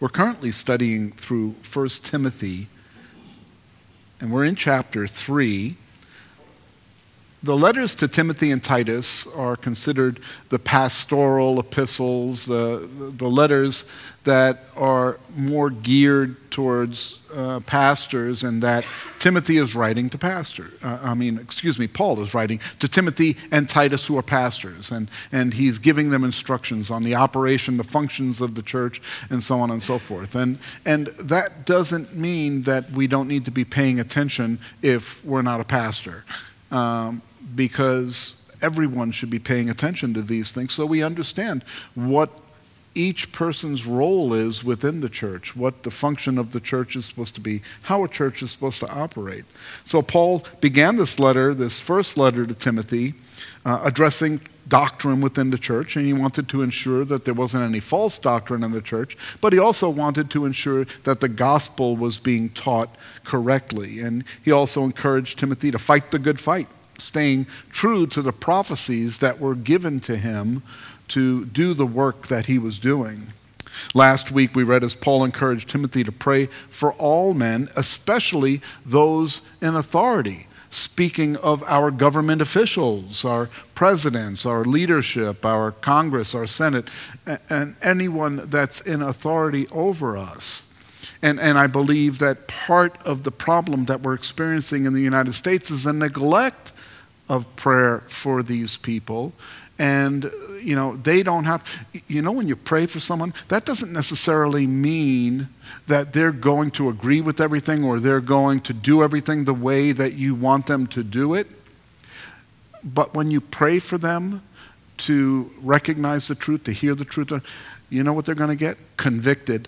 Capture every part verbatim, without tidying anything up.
We're currently studying through First Timothy, and we're in chapter three. The letters to Timothy and Titus are considered the pastoral epistles, the, the letters that are more geared towards uh, pastors, and that Timothy is writing to pastors. Uh, I mean, excuse me, Paul is writing to Timothy and Titus, who are pastors, and, and he's giving them instructions on the operation, the functions of the church, and so on and so forth. And, and that doesn't mean that we don't need to be paying attention if we're not a pastor. Um, because everyone should be paying attention to these things so we understand what each person's role is within the church, what the function of the church is supposed to be, how a church is supposed to operate. So Paul began this letter, this first letter to Timothy, uh, addressing doctrine within the church, and he wanted to ensure that there wasn't any false doctrine in the church, but he also wanted to ensure that the gospel was being taught correctly. And he also encouraged Timothy to fight the good fight, staying true to the prophecies that were given to him to do the work that he was doing. Last week we read as Paul encouraged Timothy to pray for all men, especially those in authority, speaking of our government officials, our presidents, our leadership, our Congress, our Senate, and anyone that's in authority over us. And, and I believe that part of the problem that we're experiencing in the United States is a neglect of prayer for these people. And, you know, they don't have, you know, when you pray for someone, that doesn't necessarily mean that they're going to agree with everything or they're going to do everything the way that you want them to do it. But when you pray for them to recognize the truth, to hear the truth, you know what they're going to get? Convicted.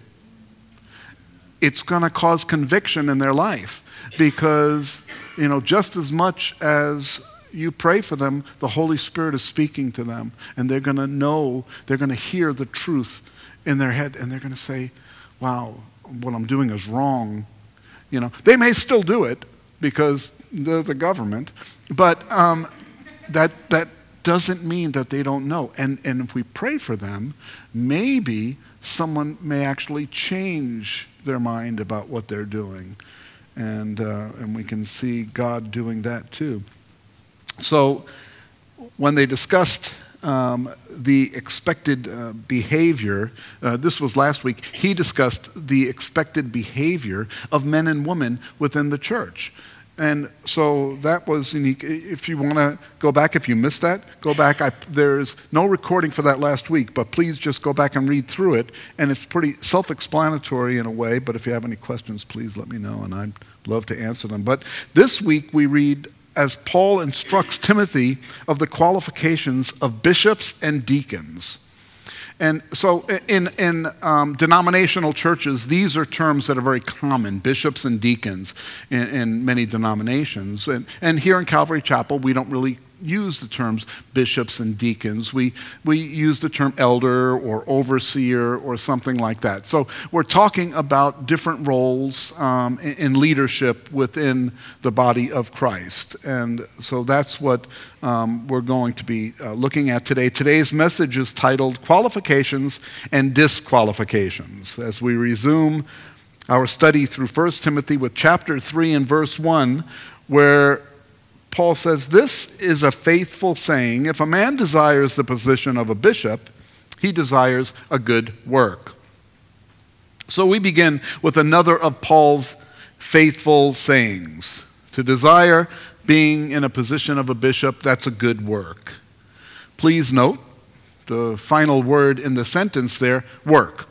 It's going to cause conviction in their life because, you know, just as much as you pray for them, the Holy Spirit is speaking to them, and they're going to know, they're going to hear the truth in their head, and they're going to say, wow, what I'm doing is wrong. You know, they may still do it because they're the government, but um, that that doesn't mean that they don't know. And, and if we pray for them, maybe someone may actually change their mind about what they're doing. And, uh, and we can see God doing that too. So when they discussed um, the expected uh, behavior, uh, this was last week, he discussed the expected behavior of men and women within the church. And so that was unique. If you want to go back, if you missed that, go back. I, there's no recording for that last week, but please just go back and read through it. And it's pretty self-explanatory in a way, but if you have any questions, please let me know, and I'd love to answer them. But this week we read as Paul instructs Timothy of the qualifications of bishops and deacons. And so in, in um, denominational churches, these are terms that are very common, bishops and deacons in, in many denominations. And, and here in Calvary Chapel, we don't really use the terms bishops and deacons. We, we use the term elder or overseer or something like that. So we're talking about different roles um, in, in leadership within the body of Christ. And so that's what um, we're going to be uh, looking at today. Today's message is titled Qualifications and Disqualifications, as we resume our study through First Timothy with chapter three and verse one, where Paul says, "This is a faithful saying. If a man desires the position of a bishop, he desires a good work." So we begin with another of Paul's faithful sayings. To desire being in a position of a bishop, that's a good work. Please note the final word in the sentence there, work.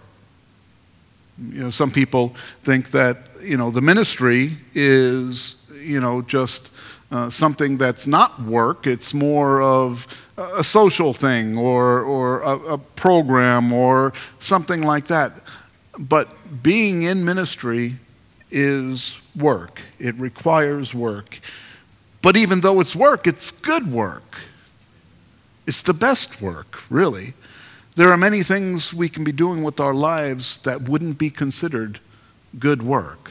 You know, some people think that, you know, the ministry is, you know, just Uh, something that's not work. It's more of a social thing or, or a, a program or something like that. But being in ministry is work. It requires work. But even though it's work, it's good work. It's the best work, really. There are many things we can be doing with our lives that wouldn't be considered good work.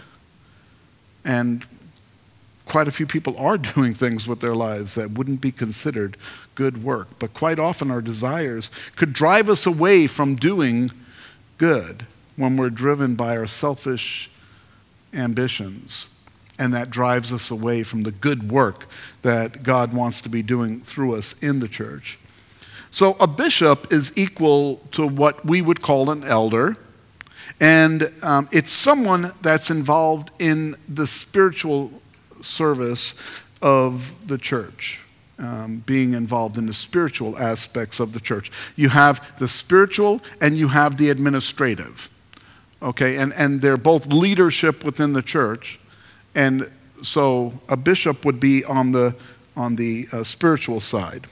And quite a few people are doing things with their lives that wouldn't be considered good work. But quite often our desires could drive us away from doing good. when we're driven by our selfish ambitions, and that drives us away from the good work that God wants to be doing through us in the church. So a bishop is equal to what we would call an elder, and um, it's someone that's involved in the spiritual service of the church, um, being involved in the spiritual aspects of the church. You have the spiritual and you have the administrative, okay? And, and they're both leadership within the church. And so a bishop would be on the, on the uh, spiritual side.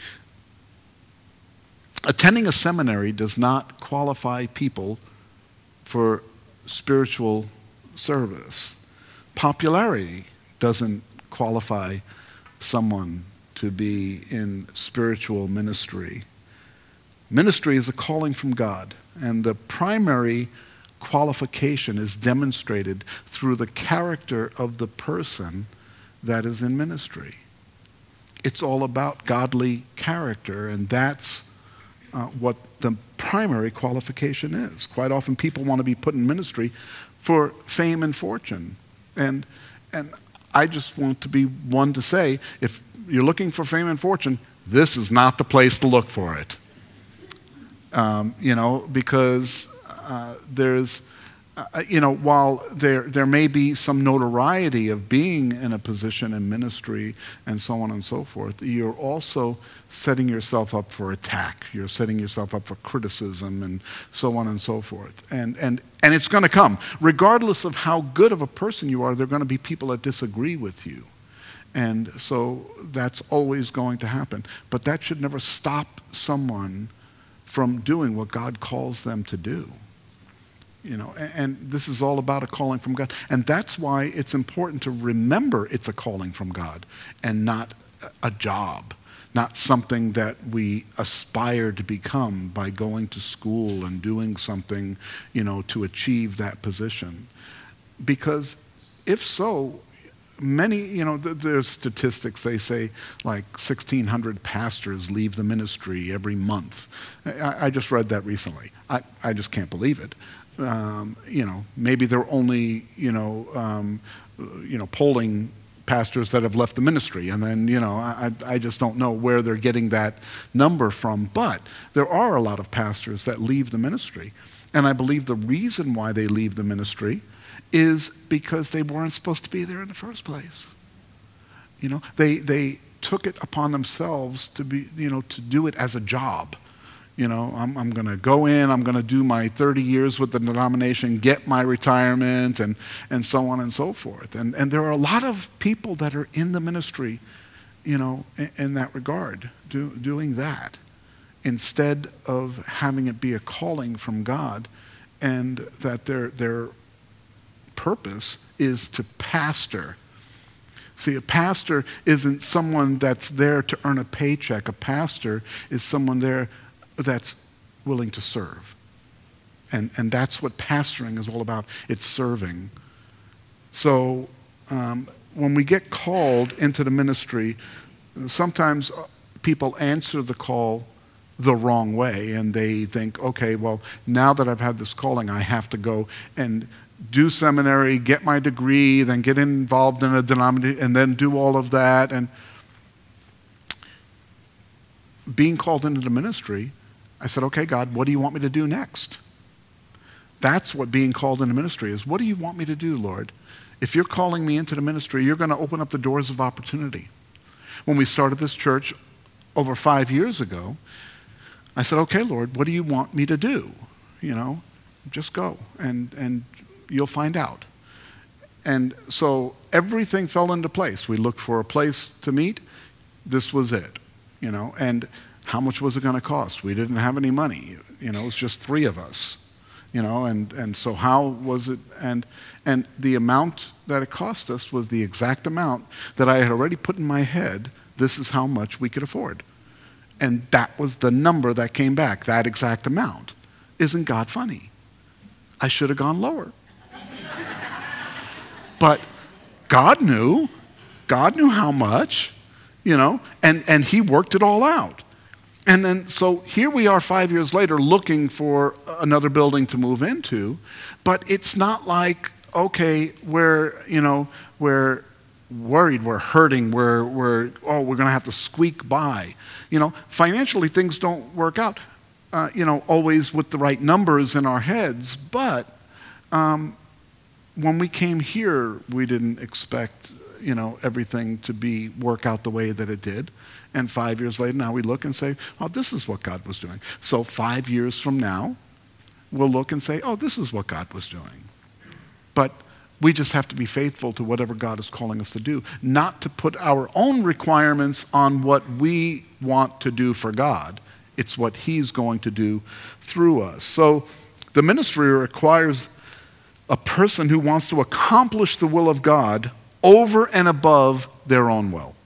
Attending a seminary does not qualify people for spiritual service. Popularity doesn't qualify someone to be in spiritual ministry. Ministry is a calling from God, and the primary qualification is demonstrated through the character of the person that is in ministry. It's all about godly character, and that's uh, what the primary qualification is. Quite often people want to be put in ministry for fame and fortune. And, and I just want to be one to say, if you're looking for fame and fortune, this is not the place to look for it. Um, you know, because uh, there's, uh, you know, while there there may be some notoriety of being in a position in ministry and so on and so forth, you're also setting yourself up for attack. You're setting yourself up for criticism and so on and so forth. And and and it's going to come. Regardless of how good of a person you are, there are going to be people that disagree with you. And so that's always going to happen. But that should never stop someone from doing what God calls them to do. You know, and, and this is all about a calling from God. And that's why it's important to remember it's a calling from God and not a job, not something that we aspire to become by going to school and doing something, you know, to achieve that position. Because if so, many, you know, th- there's statistics, they say like sixteen hundred pastors leave the ministry every month. I, I just read that recently. I, I just can't believe it. Um, you know, maybe they're only, you know, um, you know, polling pastors that have left the ministry. And then, you know, I, I just don't know where they're getting that number from. But there are a lot of pastors that leave the ministry. And I believe the reason why they leave the ministry is because they weren't supposed to be there in the first place. You know, they they took it upon themselves to be, you know, to do it as a job. You know, I'm I'm going to go in, I'm going to do my thirty years with the denomination, get my retirement, and and so on and so forth. And and there are a lot of people that are in the ministry, you know, in, in that regard, do, doing that, instead of having it be a calling from God, and that their their purpose is to pastor. See, a pastor isn't someone that's there to earn a paycheck. A pastor is someone there that's willing to serve. And and that's what pastoring is all about. It's serving. So um, when we get called into the ministry, sometimes people answer the call the wrong way, and they think, okay, well, now that I've had this calling, I have to go and do seminary, get my degree, then get involved in a denomination, and then do all of that. And being called into the ministry, I said, okay, God, what do you want me to do next? That's what being called into ministry is. What do you want me to do, Lord? If you're calling me into the ministry, you're going to open up the doors of opportunity. When we started this church over five years ago, I said, okay, Lord, what do you want me to do? You know, just go and, and you'll find out. And so everything fell into place. We looked for a place to meet. This was it, you know, and how much was it going to cost? We didn't have any money. You know, it was just three of us, you know, and, and so how was it? And, and the amount that it cost us was the exact amount that I had already put in my head. This is how much we could afford. And that was the number that came back, that exact amount. Isn't God funny? I should have gone lower. But God knew. God knew how much, you know, and, and he worked it all out. And then, so here we are five years later looking for another building to move into, but it's not like, okay, we're, you know, we're worried, we're hurting, we're, we're oh, we're going to have to squeak by. You know, financially things don't work out, uh, you know, always with the right numbers in our heads, but um, when we came here, we didn't expect, you know, everything to be work out the way that it did. And five years later, now we look and say, oh, this is what God was doing. So five years from now, we'll look and say, oh, this is what God was doing. But we just have to be faithful to whatever God is calling us to do, not to put our own requirements on what we want to do for God. It's what He's going to do through us. So the ministry requires a person who wants to accomplish the will of God over and above their own will.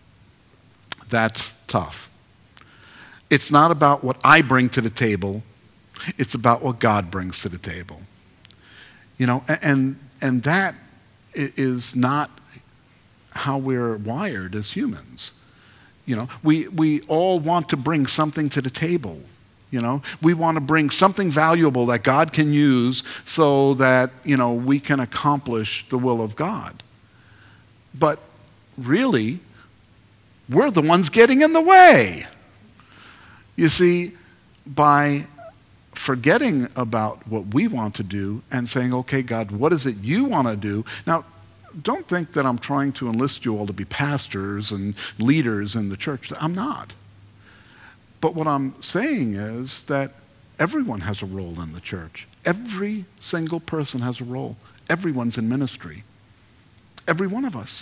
That's tough. It's not about what I bring to the table. It's about what God brings to the table. You know, and and that is not how we're wired as humans. You know, we we all want to bring something to the table. You know, we want to bring something valuable that God can use so that, you know, we can accomplish the will of God. But really, we're the ones getting in the way. You see, by forgetting about what we want to do and saying, okay, God, what is it you want to do? Now, don't think that I'm trying to enlist you all to be pastors and leaders in the church. I'm not. But what I'm saying is that everyone has a role in the church. Every single person has a role. Everyone's in ministry. Every one of us.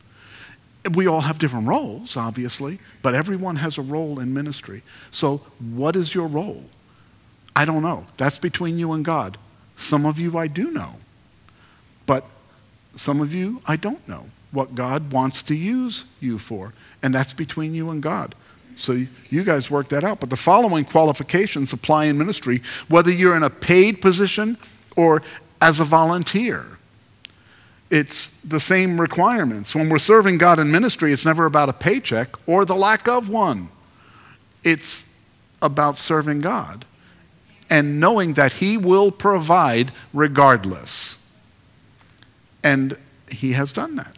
We all have different roles, obviously, but everyone has a role in ministry. So what is your role? I don't know. That's between you and God. Some of you I do know. But some of you I don't know what God wants to use you for. And that's between you and God. So you guys work that out. But the following qualifications apply in ministry, whether you're in a paid position or as a volunteer. It's the same requirements. When we're serving God in ministry, it's never about a paycheck or the lack of one. It's about serving God and knowing that He will provide regardless. And He has done that.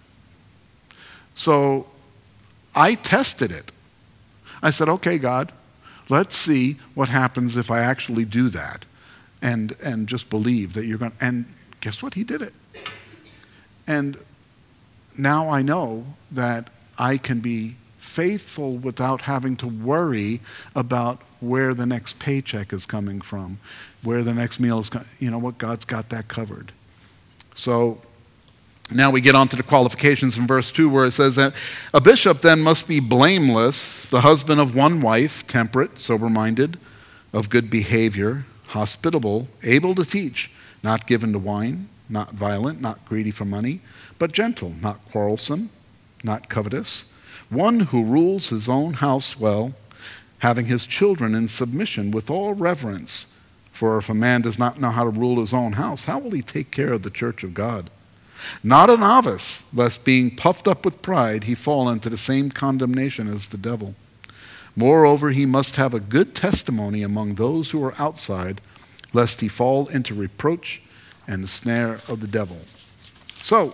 So I tested it. I said, okay, God, let's see what happens if I actually do that and, and just believe that you're going to. And guess what? He did it. And now I know that I can be faithful without having to worry about where the next paycheck is coming from, where the next meal is coming. You know what? God's got that covered. So now we get on to the qualifications in verse two, where it says that a bishop then must be blameless, the husband of one wife, temperate, sober-minded, of good behavior, hospitable, able to teach, not given to wine, not violent, not greedy for money, but gentle, not quarrelsome, not covetous, one who rules his own house well, having his children in submission with all reverence. For if a man does not know how to rule his own house, how will he take care of the church of God? Not a novice, lest being puffed up with pride, he fall into the same condemnation as the devil. Moreover, he must have a good testimony among those who are outside, lest he fall into reproach and the snare of the devil. So,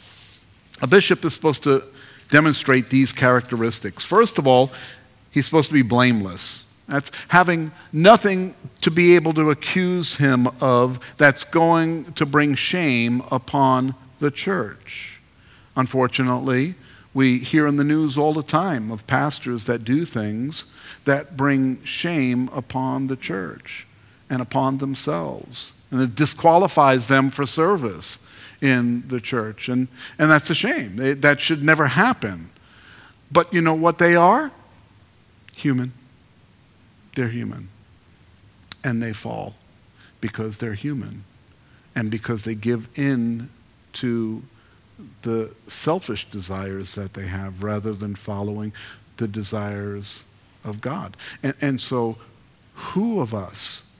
a bishop is supposed to demonstrate these characteristics. First of all, he's supposed to be blameless. That's having nothing to be able to accuse him of that's going to bring shame upon the church. Unfortunately, we hear in the news all the time of pastors that do things that bring shame upon the church and upon themselves. And it disqualifies them for service in the church. And, and that's a shame. They, that should never happen. But you know what they are? Human. They're human. And they fall because they're human. And because they give in to the selfish desires that they have rather than following the desires of God. And, and so who of us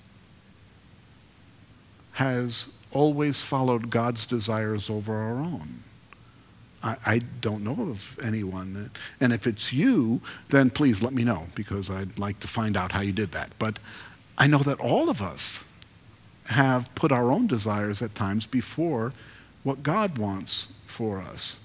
has always followed God's desires over our own? I, I don't know of anyone. And if it's you, then please let me know, because I'd like to find out how you did that. But I know that all of us have put our own desires at times before what God wants for us.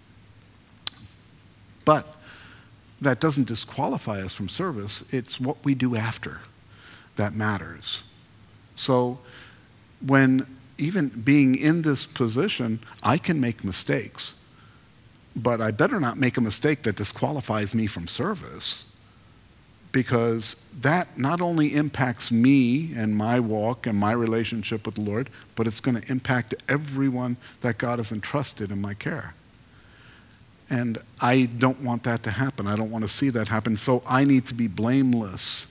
But that doesn't disqualify us from service. It's what we do after that matters. So when even being in this position, I can make mistakes, but I better not make a mistake that disqualifies me from service, because that not only impacts me and my walk and my relationship with the Lord, but it's going to impact everyone that God has entrusted in my care. And I don't want that to happen. I don't want to see that happen. So I need to be blameless.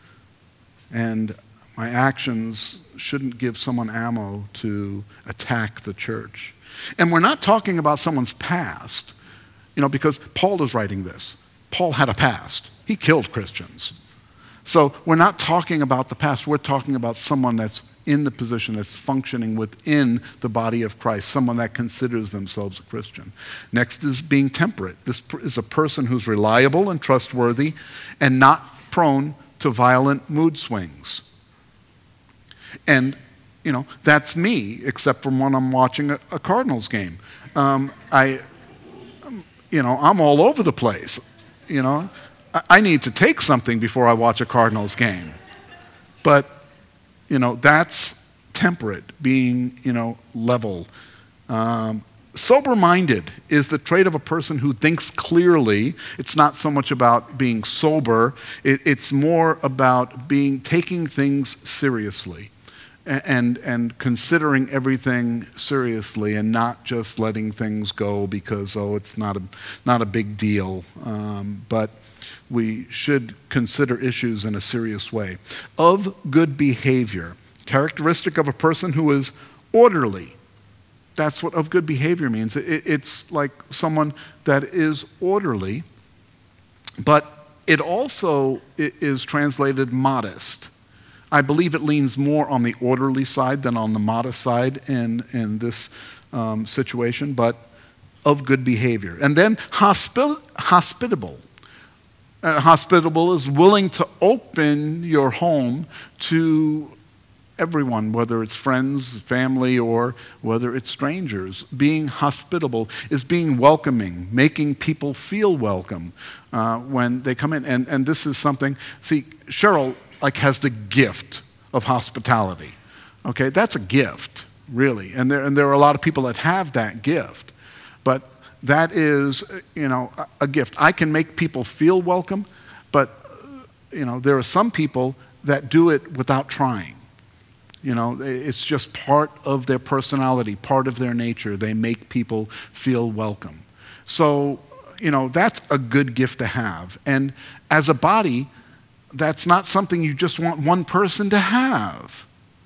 And my actions shouldn't give someone ammo to attack the church. And we're not talking about someone's past, you know, because Paul is writing this. Paul had a past. He killed Christians. So we're not talking about the past. We're talking about someone that's in the position, that's functioning within the body of Christ, someone that considers themselves a Christian. Next is being temperate. This is a person who's reliable and trustworthy and not prone to violent mood swings. And, you know, that's me, except for when I'm watching a, a Cardinals game. Um, I, you know, I'm all over the place. You know, I, I need to take something before I watch a Cardinals game. But, you know, that's temperate, being, you know, level. Um, sober-minded is the trait of a person who thinks clearly. It's not so much about being sober. It, it's more about being taking things seriously. And, and considering everything seriously and not just letting things go because, oh, it's not a, not a big deal. Um, but we should consider issues in a serious way. Of good behavior, characteristic of a person who is orderly. That's what of good behavior means. It, it's like someone that is orderly, but it also is translated modest. I believe it leans more on the orderly side than on the modest side in, in this um, situation, but of good behavior. And then hospi- hospitable. Uh, hospitable is willing to open your home to everyone, whether it's friends, family, or whether it's strangers. Being hospitable is being welcoming, making people feel welcome uh, when they come in. And, and this is something, see, Cheryl like has the gift of hospitality. Okay, that's a gift, really. And there and there are a lot of people that have that gift. But that is, you know, a, a gift. I can make people feel welcome, but you know, there are some people that do it without trying. You know, it's just part of their personality, part of their nature. They make people feel welcome. So, you know, that's a good gift to have. And as a body, that's not something you just want one person to have.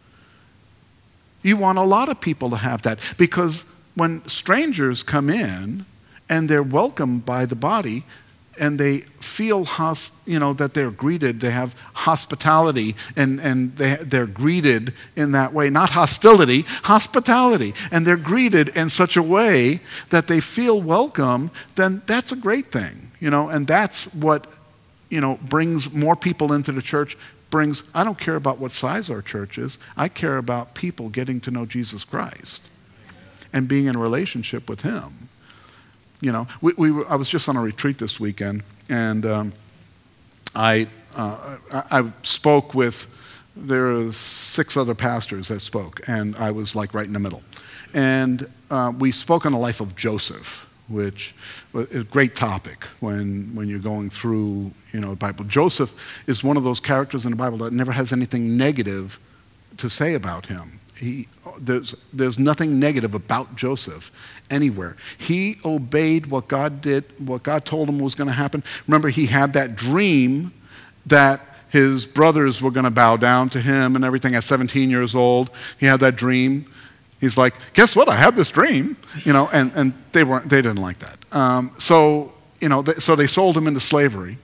You want a lot of people to have that, because when strangers come in and they're welcomed by the body and they feel hos- you know, that they're greeted, they have hospitality and, and they, they're greeted in that way, not hostility, hospitality, and they're greeted in such a way that they feel welcome, then that's a great thing, you know, and that's what, you know, brings more people into the church, brings, I don't care about what size our church is, I care about people getting to know Jesus Christ and being in a relationship with him. You know, we, we were, I was just on a retreat this weekend, and um, I, uh, I I spoke with, there were six other pastors that spoke, and I was like right in the middle. And uh, we spoke on the life of Joseph, which is a great topic when, when you're going through, you know, the Bible. Joseph is one of those characters in the Bible that never has anything negative to say about him. He, there's, there's nothing negative about Joseph anywhere. He obeyed what God did, what God told him was going to happen. Remember, he had that dream that his brothers were going to bow down to him and everything at seventeen years old. He had that dream. He's like, guess what? I had this dream, you know, and, and they weren't, they didn't like that. Um, so, you know, they, so they sold him into slavery.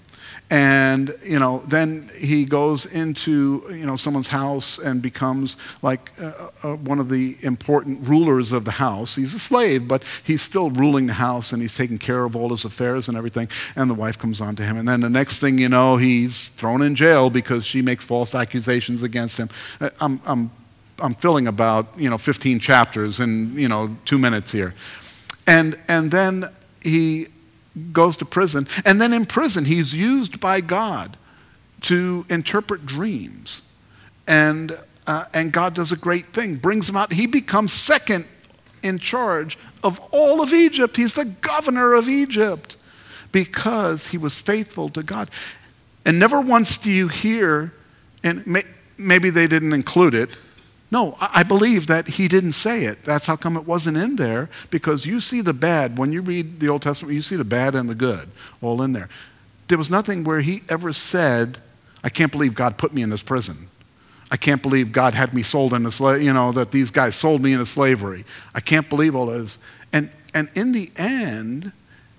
And, you know, then he goes into, you know, someone's house and becomes like uh, uh, one of the important rulers of the house. He's a slave, but he's still ruling the house, and he's taking care of all his affairs and everything. And the wife comes on to him. And then the next thing you know, he's thrown in jail because she makes false accusations against him. I'm, I'm, I'm filling about, you know, fifteen chapters in, you know, two minutes here. And, and then he goes to prison, and then in prison he's used by God to interpret dreams, and uh, and God does a great thing, brings him out. He becomes second in charge of all of Egypt. He's the governor of Egypt because he was faithful to God. And never once do you hear, and may, maybe they didn't include it. No, I believe that he didn't say it. That's how come it wasn't in there, because you see the bad. When you read the Old Testament, you see the bad and the good all in there. There was nothing where he ever said, I can't believe God put me in this prison. I can't believe God had me sold into slavery, you know, that these guys sold me into slavery. I can't believe all this. And, and in the end,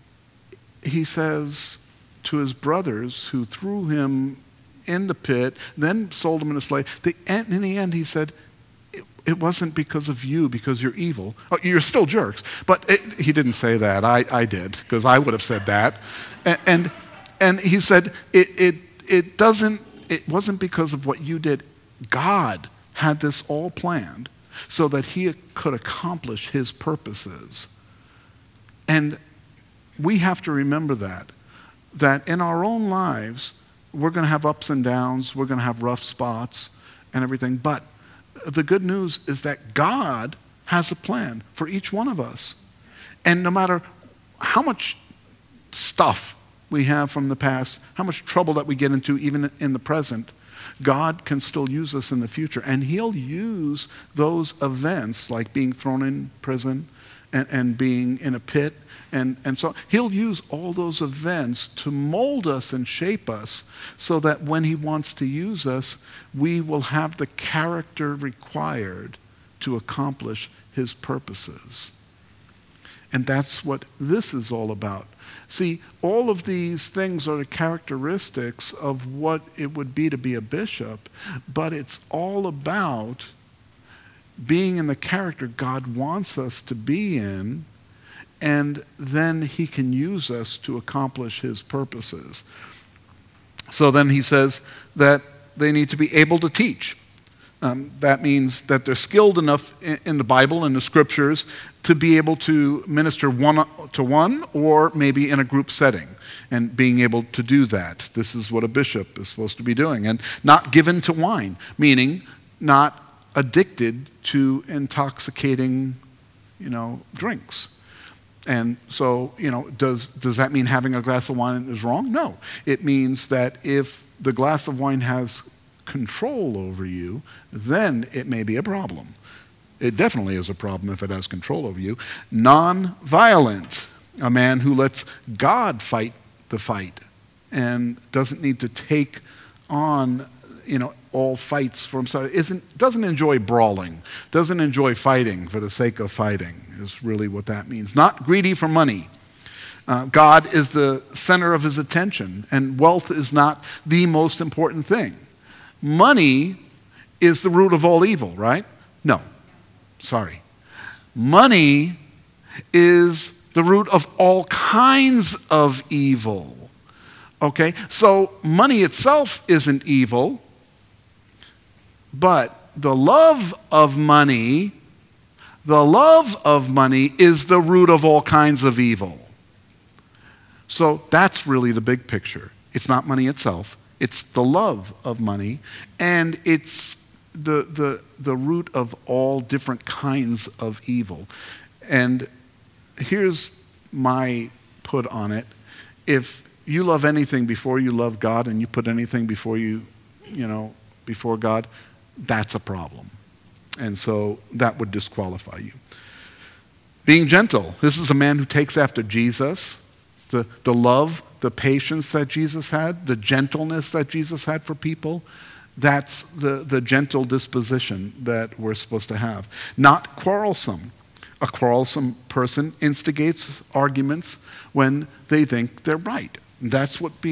he says to his brothers who threw him in the pit, then sold him into slavery, the, in the end he said, it wasn't because of you, because you're evil. Oh, you're still jerks. But it, he didn't say that. I, I did, because I would have said that. And, and, and he said, it, it, it, doesn't, it wasn't because of what you did. God had this all planned so that he could accomplish his purposes. And we have to remember that, that in our own lives, we're going to have ups and downs, we're going to have rough spots and everything, but the good news is that God has a plan for each one of us. And no matter how much stuff we have from the past, how much trouble that we get into even in the present, God can still use us in the future. And he'll use those events like being thrown in prison and, and being in a pit. And, and so he'll use all those events to mold us and shape us so that when he wants to use us, we will have the character required to accomplish his purposes. And that's what this is all about. See, all of these things are the characteristics of what it would be to be a bishop, but it's all about being in the character God wants us to be in, and then he can use us to accomplish his purposes. So then he says that they need to be able to teach. Um, that means that they're skilled enough in, in the Bible and the scriptures to be able to minister one to one or maybe in a group setting, and being able to do that. This is what a bishop is supposed to be doing. And not given to wine, meaning not addicted to intoxicating, you know, drinks. And so, you know, does, does that mean having a glass of wine is wrong? No. It means that if the glass of wine has control over you, then it may be a problem. It definitely is a problem if it has control over you. Non-violent, a man who lets God fight the fight and doesn't need to take on, you know, all fights for himself. Isn't, doesn't enjoy brawling, doesn't enjoy fighting for the sake of fighting, is really what that means. Not greedy for money. Uh, God is the center of his attention, and wealth is not the most important thing. Money is the root of all evil, right? No, sorry. Money is the root of all kinds of evil. Okay, so money itself isn't evil, but the love of money, the love of money is the root of all kinds of evil. So that's really the big picture. It's not money itself. It's the love of money, and it's the, the, the root of all different kinds of evil. And here's my put on it. If you love anything before you love God, and you put anything before you, you know, before God, that's a problem. And so that would disqualify you. Being gentle. This is a man who takes after Jesus. The, the love, the patience that Jesus had, the gentleness that Jesus had for people, that's the, the gentle disposition that we're supposed to have. Not quarrelsome. A quarrelsome person instigates arguments when they think they're right. That's what being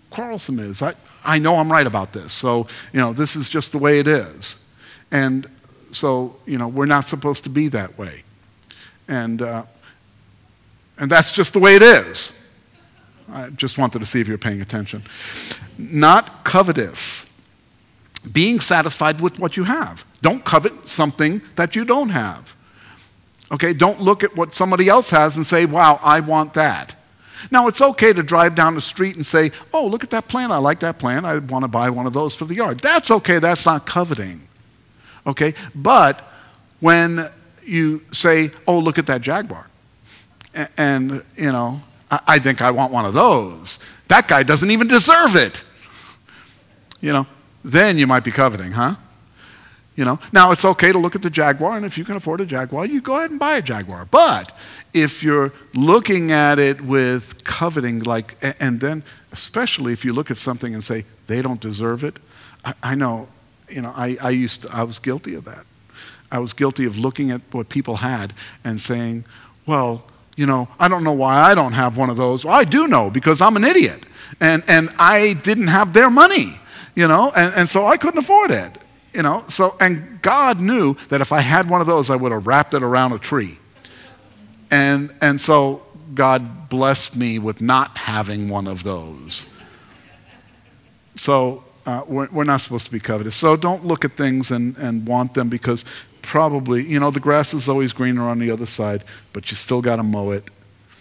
quarrelsome is. I, I know I'm right about this, so, you know, this is just the way it is. And so, you know, we're not supposed to be that way. And, uh, and that's just the way it is. I just wanted to see if you're paying attention. Not covetous. Being satisfied with what you have. Don't covet something that you don't have. Okay, don't look at what somebody else has and say, wow, I want that. Now, it's okay to drive down the street and say, oh, look at that plant. I like that plant. I want to buy one of those for the yard. That's okay. That's not coveting. Okay, but when you say, oh, look at that Jaguar, and, and you know, I, I think I want one of those. That guy doesn't even deserve it. You know, then you might be coveting, huh? You know, now it's okay to look at the Jaguar, and if you can afford a Jaguar, you go ahead and buy a Jaguar. But if you're looking at it with coveting, like, and then especially if you look at something and say they don't deserve it, I, I know, you know, I, I used to, I was guilty of that. I was guilty of looking at what people had and saying, well, you know, I don't know why I don't have one of those. Well, I do know, because I'm an idiot, and and I didn't have their money, you know, and, and so I couldn't afford it. You know, so, and God knew that if I had one of those, I would have wrapped it around a tree. And and so God blessed me with not having one of those. So uh, we're, we're not supposed to be covetous. So don't look at things and, and want them, because probably, you know, the grass is always greener on the other side, but you still got to mow it.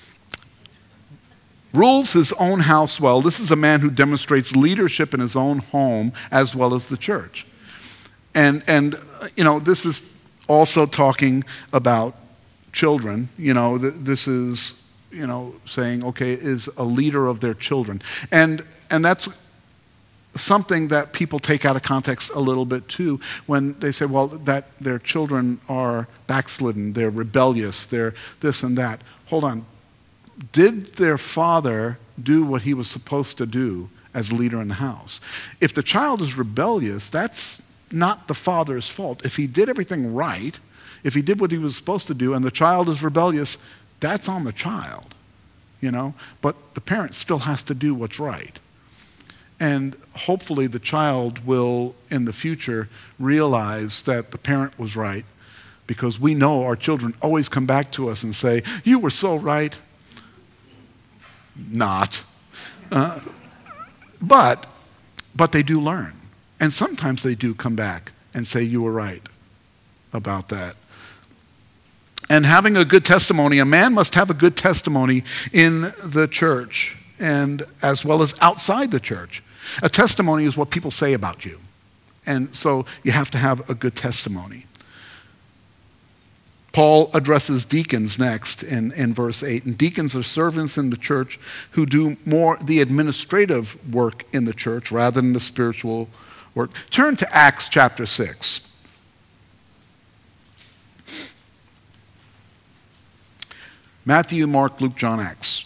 Rules his own house well. This is a man who demonstrates leadership in his own home as well as the church. And, and you know, this is also talking about children. You know, th- this is, you know, saying, okay, is a leader of their children. And, and that's something that people take out of context a little bit too, when they say, well, that their children are backslidden, they're rebellious, they're this and that. Hold on. Did their father do what he was supposed to do as leader in the house? If the child is rebellious, that's not the father's fault. If he did everything right, if he did what he was supposed to do, and the child is rebellious, that's on the child, you know? But the parent still has to do what's right. And hopefully the child will, in the future, realize that the parent was right, because we know our children always come back to us and say, you were so right. Not. Uh, but, but they do learn. And sometimes they do come back and say, you were right about that. And having a good testimony, a man must have a good testimony in the church, and as well as outside the church. A testimony is what people say about you. And so you have to have a good testimony. Paul addresses deacons next in, in verse eight. And deacons are servants in the church who do more the administrative work in the church rather than the spiritual work. Turn to Acts chapter six. Matthew, Mark, Luke, John, Acts.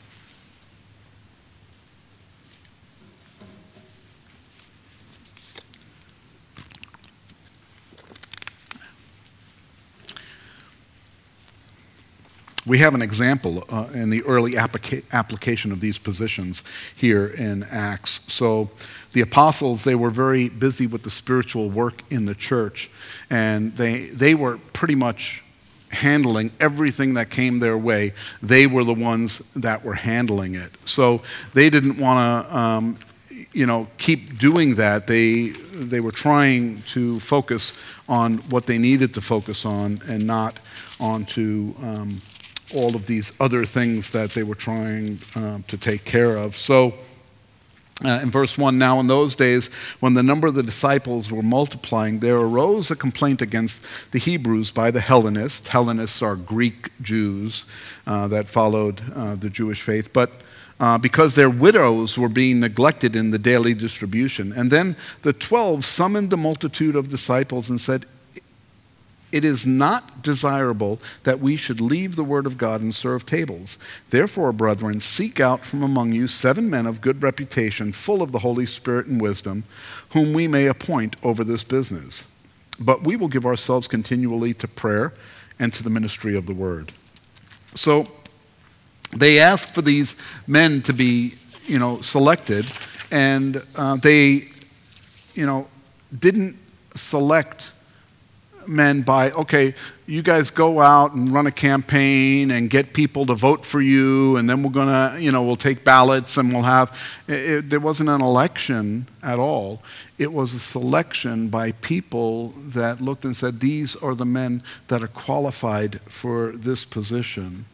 We have an example uh, in the early applica- application of these positions here in Acts. So the apostles, they were very busy with the spiritual work in the church, and they they were pretty much handling everything that came their way. They were the ones that were handling it. So they didn't want to, um, you know, keep doing that. They they were trying to focus on what they needed to focus on, and not onto um, all of these other things that they were trying um, to take care of. So uh, in verse one, now in those days, when the number of the disciples were multiplying, there arose a complaint against the Hebrews by the Hellenists. Hellenists are Greek Jews uh, that followed uh, the Jewish faith, but uh, because their widows were being neglected in the daily distribution. And then the twelve summoned the multitude of disciples and said, it is not desirable that we should leave the word of God and serve tables. Therefore, brethren, seek out from among you seven men of good reputation, full of the Holy Spirit and wisdom, whom we may appoint over this business. But we will give ourselves continually to prayer and to the ministry of the word. So they asked for these men to be, you know, selected, and uh, they, you know, didn't select men by, okay, you guys go out and run a campaign and get people to vote for you, and then we're going to, you know, we'll take ballots and we'll have, it, it, there wasn't an election at all. It was a selection by people that looked and said, these are the men that are qualified for this position.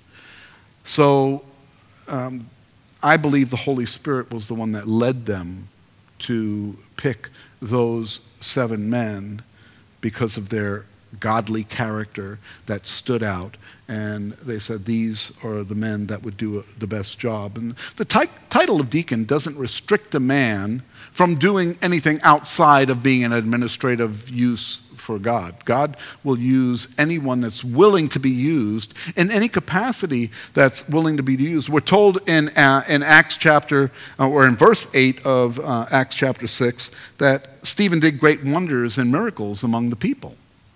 So um, I believe the Holy Spirit was the one that led them to pick those seven men because of their godly character that stood out. And they said these are the men that would do the best job. And the ti- title of deacon doesn't restrict a man from doing anything outside of being an administrative use for God. God will use anyone that's willing to be used in any capacity that's willing to be used. We're told in uh, in Acts chapter, uh, or in verse eight of uh, Acts chapter six, that Stephen did great wonders and miracles among the people.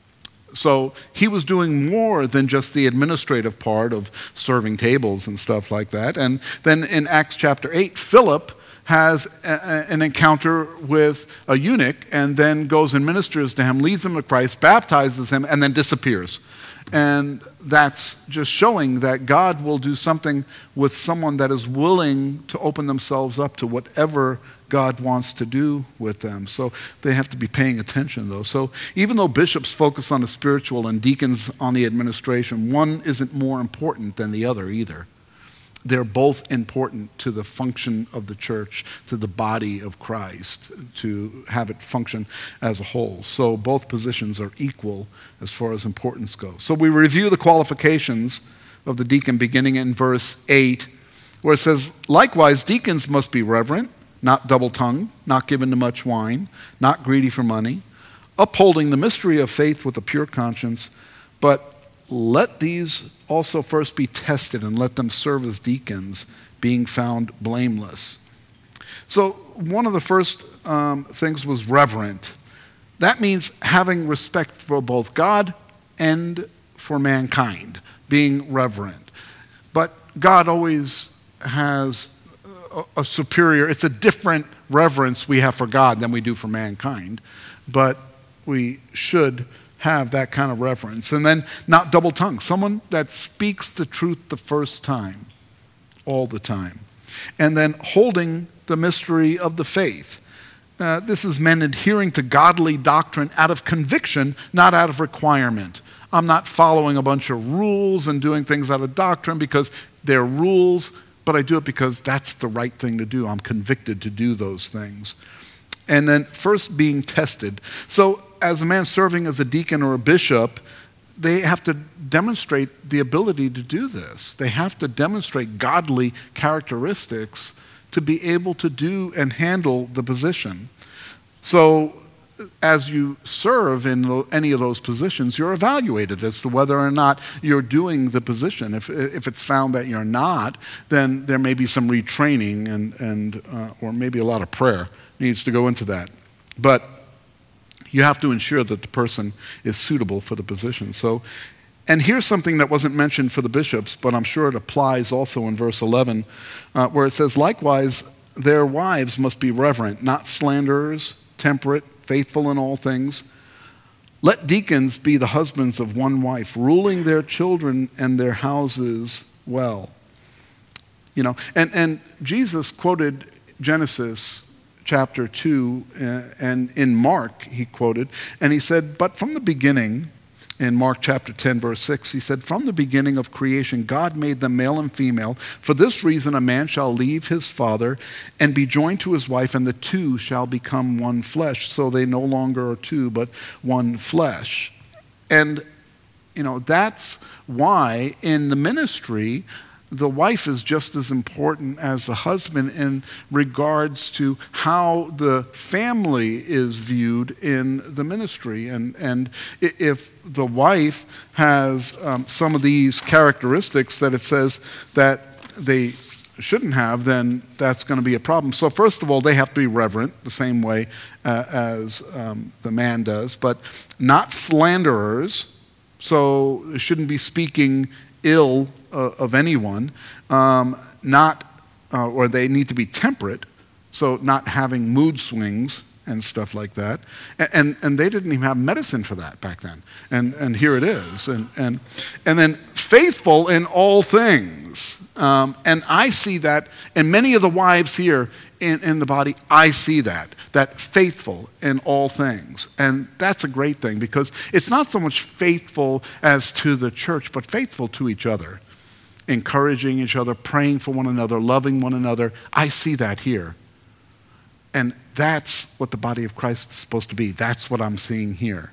So he was doing more than just the administrative part of serving tables and stuff like that. And then in Acts chapter eight, Philip has a, a, an encounter with a eunuch and then goes and ministers to him, leads him to Christ, baptizes him, and then disappears. And that's just showing that God will do something with someone that is willing to open themselves up to whatever God wants to do with them. So they have to be paying attention, though. So even though bishops focus on the spiritual and deacons on the administration, one isn't more important than the other either. They're both important to the function of the church, to the body of Christ, to have it function as a whole. So both positions are equal as far as importance goes. So we review the qualifications of the deacon beginning in verse eight, where it says, likewise, deacons must be reverent, not double-tongued, not given to much wine, not greedy for money, upholding the mystery of faith with a pure conscience, but let these also first be tested and let them serve as deacons, being found blameless. So one of the first um, things was reverent. That means having respect for both God and for mankind, being reverent. But God always has a, a superior, it's a different reverence we have for God than we do for mankind. But we should have that kind of reverence. And then not double-tongued, someone that speaks the truth the first time, all the time. And then holding the mystery of the faith. Uh, this is men adhering to godly doctrine out of conviction, not out of requirement. I'm not following a bunch of rules and doing things out of doctrine because they're rules, but I do it because that's the right thing to do. I'm convicted to do those things. And then first being tested. So as a man serving as a deacon or a bishop, they have to demonstrate the ability to do this. They have to demonstrate godly characteristics to be able to do and handle the position. So as you serve in any of those positions, you're evaluated as to whether or not you're doing the position. If if it's found that you're not, then there may be some retraining and, and uh, or maybe a lot of prayer needs to go into that. But you have to ensure that the person is suitable for the position. So, and here's something that wasn't mentioned for the bishops, but I'm sure it applies also in verse eleven, uh, where it says, likewise, their wives must be reverent, not slanderers, temperate, faithful in all things. Let deacons be the husbands of one wife, ruling their children and their houses well. You know, and, and Jesus quoted Genesis chapter two, uh, and in Mark he quoted, and he said, but from the beginning, in Mark chapter ten, verse six, he said, from the beginning of creation, God made them male and female. For this reason, a man shall leave his father and be joined to his wife, and the two shall become one flesh. So they no longer are two, but one flesh. And, you know, that's why in the ministry, the wife is just as important as the husband in regards to how the family is viewed in the ministry. And, and if the wife has um, some of these characteristics that it says that they shouldn't have, then that's going to be a problem. So first of all, they have to be reverent the same way uh, as um, the man does, but not slanderers, so they shouldn't be speaking ill Uh, of anyone, um, not, uh, or they need to be temperate, So not having mood swings and stuff like that. And, and, and they didn't even have medicine for that back then. And, and here it is. And, and, and then faithful in all things. Um, and I see that, and many of the wives here in, in the body, I see that, that faithful in all things. And that's a great thing, because it's not so much faithful as to the church, but faithful to each other, encouraging each other, praying for one another, loving one another. I see that here. And that's what the body of Christ is supposed to be. That's what I'm seeing here.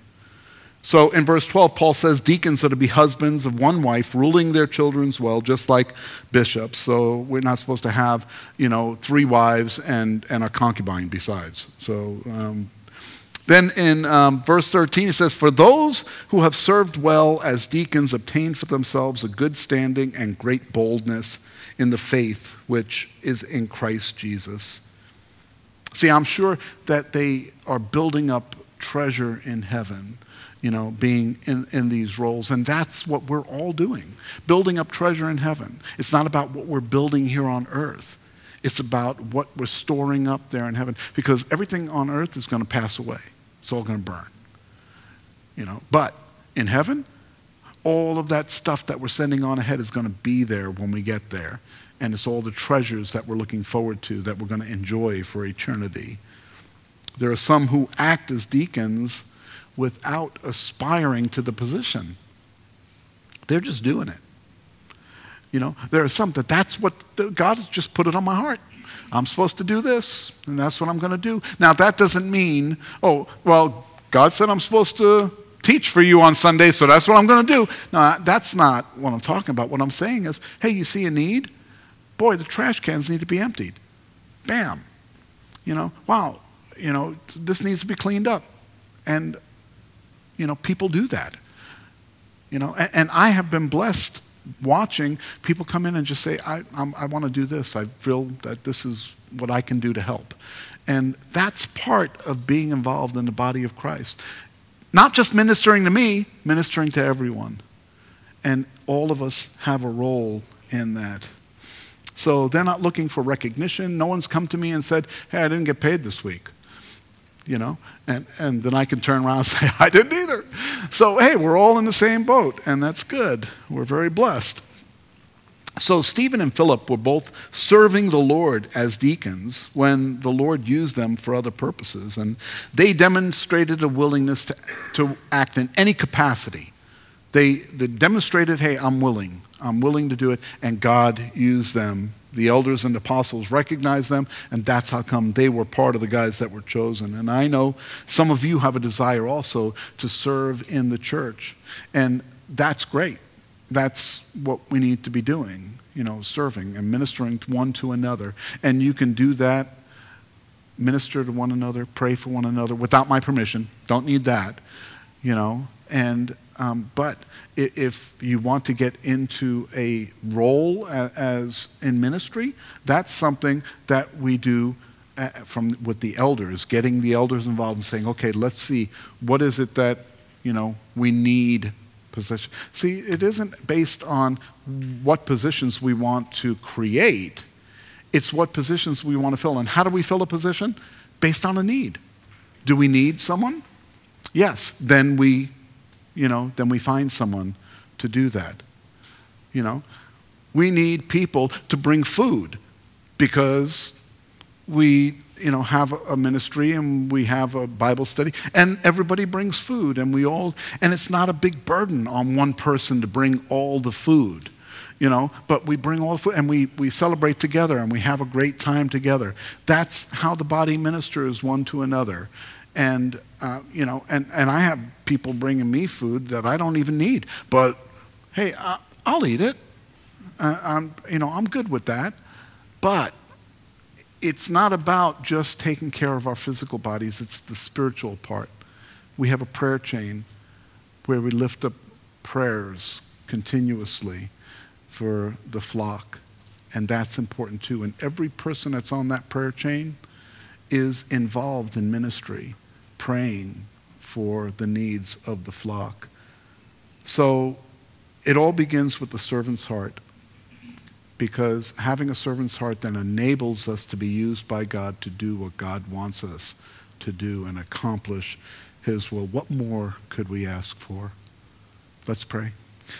So in verse twelve, Paul says deacons are to be husbands of one wife, ruling their children well, just like bishops. So we're not supposed to have, you know, three wives and, and a concubine besides. So um, then in um, verse thirteen, it says, for those who have served well as deacons obtain for themselves a good standing and great boldness in the faith which is in Christ Jesus. See, I'm sure that they are building up treasure in heaven, you know, being in, in these roles. And that's what we're all doing, building up treasure in heaven. It's not about what we're building here on earth. It's about what we're storing up there in heaven, because everything on earth is going to pass away. It's all going to burn, you know. But in heaven, all of that stuff that we're sending on ahead is going to be there when we get there. And it's all the treasures that we're looking forward to, that we're going to enjoy for eternity. There are some who act as deacons without aspiring to the position. They're just doing it. You know, there are some that that's what God has just put it on my heart. I'm supposed to do this, and that's what I'm going to do. Now, that doesn't mean, oh, well, God said I'm supposed to teach for you on Sunday, so that's what I'm going to do. No, that's not what I'm talking about. What I'm saying is, hey, you see a need? Boy, the trash cans need to be emptied. Bam. You know, wow, you know, this needs to be cleaned up. And, you know, people do that. You know, and, and I have been blessed watching people come in and just say, I, I'm, I want to do this. I feel that this is what I can do to help. And that's part of being involved in the body of Christ. Not just ministering to me, ministering to everyone. And all of us have a role in that. So they're not looking for recognition. No one's come to me and said, hey, I didn't get paid this week. You know, and, and then I can turn around and say, I didn't either. So, hey, we're all in the same boat, and that's good. We're very blessed. So Stephen and Philip were both serving the Lord as deacons when the Lord used them for other purposes. And they demonstrated a willingness to, to act in any capacity. They, they demonstrated, hey, I'm willing. I'm willing to do it. And God used them. The elders and the apostles recognized them, and that's how come they were part of the guys that were chosen. And I know some of you have a desire also to serve in the church. And that's great. That's what we need to be doing, you know, serving and ministering one to another. And you can do that, minister to one another, pray for one another without my permission. Don't need that, you know. And um, but if you want to get into a role as, as in ministry, that's something that we do from with the elders, getting the elders involved and saying, okay, let's see, what is it that, you know, we need position. See, it isn't based on what positions we want to create. It's what positions we want to fill. And how do we fill a position? Based on a need. Do we need someone? Yes. Then we, you know, then we find someone to do that. You know, we need people to bring food because we, you know, have a ministry and we have a Bible study and everybody brings food and we all, and it's not a big burden on one person to bring all the food, you know, but we bring all the food and we, we celebrate together and we have a great time together. That's how the body ministers one to another. And, uh, you know, and, and I have people bringing me food that I don't even need, but hey, I, I'll eat it. Uh, I'm, you know, I'm good with that. But it's not about just taking care of our physical bodies, it's the spiritual part. We have a prayer chain where we lift up prayers continuously for the flock, and that's important too. And every person that's on that prayer chain is involved in ministry, praying for the needs of the flock. So it all begins with the servant's heart. because having a servant's heart then enables us to be used by God to do what God wants us to do and accomplish his will. What more could we ask for? Let's pray.